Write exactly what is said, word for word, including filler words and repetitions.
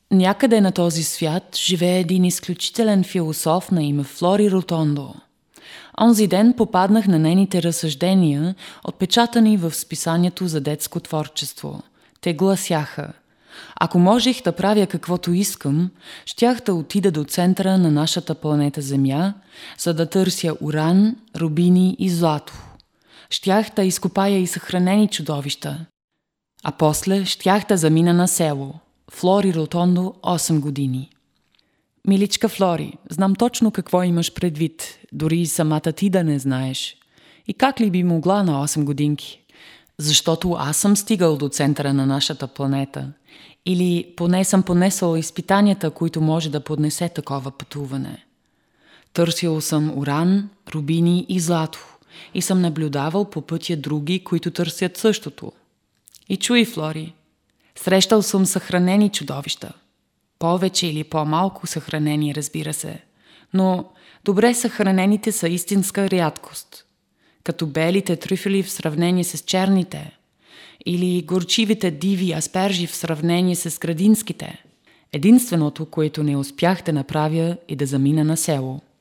Някъде на този свят живее един изключителен философ на име Флори Ротондо. Онзи ден попаднах на нейните разсъждения, отпечатани в списанието за детско творчество. Те гласяха: ако можех да правя каквото искам, щях да отида до центъра на нашата планета Земя, за да търся уран, рубини и злато. Щях да изкопая и съхранени чудовища. А после щях да замина на село. Флори Ротондо, осем години. Миличка Флори, знам точно какво имаш предвид, дори и самата ти да не знаеш. И как ли би могла на осем годинки? Защото аз съм стигал до центъра на нашата планета. Или поне съм понесъл изпитанията, които може да поднесе такова пътуване. Търсил съм уран, рубини и злато. И съм наблюдавал по пътя други, които търсят същото. И чуй, Флори, срещал съм съхранени чудовища. Повече или по-малко съхранени, разбира се. Но добре съхранените са истинска рядкост. Като белите трюфели в сравнение с черните. Или горчивите диви аспержи в сравнение с градинските. Единственото, което не успях да направя, е да замина на село.